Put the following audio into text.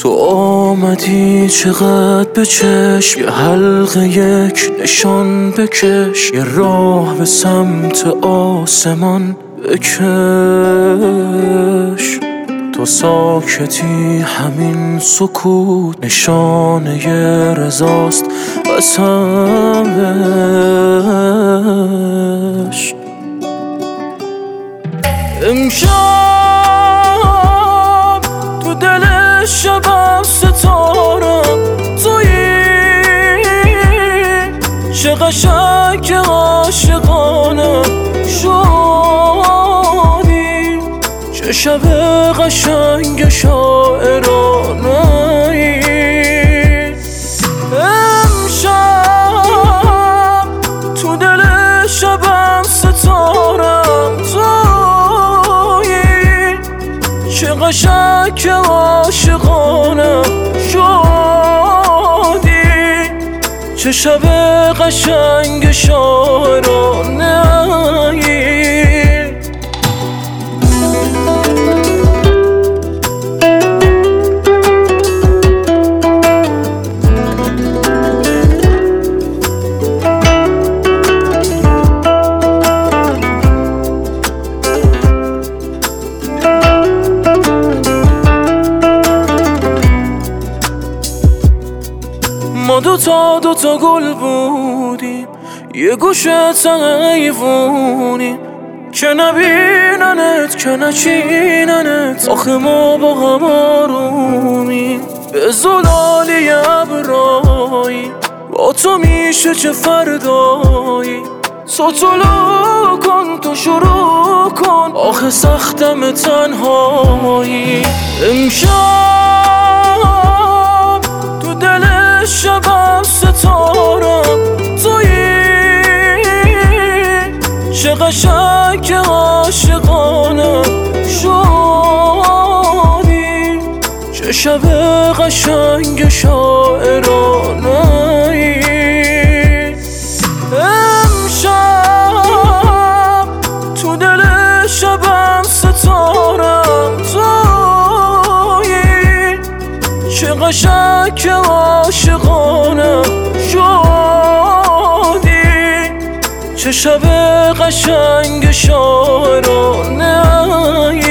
تو آمدی چقدر به چشم، یه حلقه یک نشان بکش، یه راه به سمت آسمان بکش. تو ساکتی همین سکوت نشانه رضاست قسمش. امشب تو دل شب ستارم تویی، چه قشنگ که عاشقانه شدی، چه شب قشنگ شاعرانه ای. امشب تو دل شبم ستارم تویی، چه قشنگ که عاشقانه شدی، چه شب قشنگ شاعرانه ای. ما دوتا گل بودیم، یه گوشه حیوونیم، که نبیننت که نچیننت، آخه ما با هم آرومیم. به زلالی ابرایی با تو میشه چه فردایی، تو طلوع کن تو شروع کن، آخه سختم تنهایی. امشب تو دل شب ستارم تویی، چه قشنگ که عاشقانه شدی، چه شب قشنگ شاعرانه ای. امشب تو دل شبم ستارم تویی، چه قشنگ که عاشقانه شدی، چه شب قشنگ شاعرانه ای.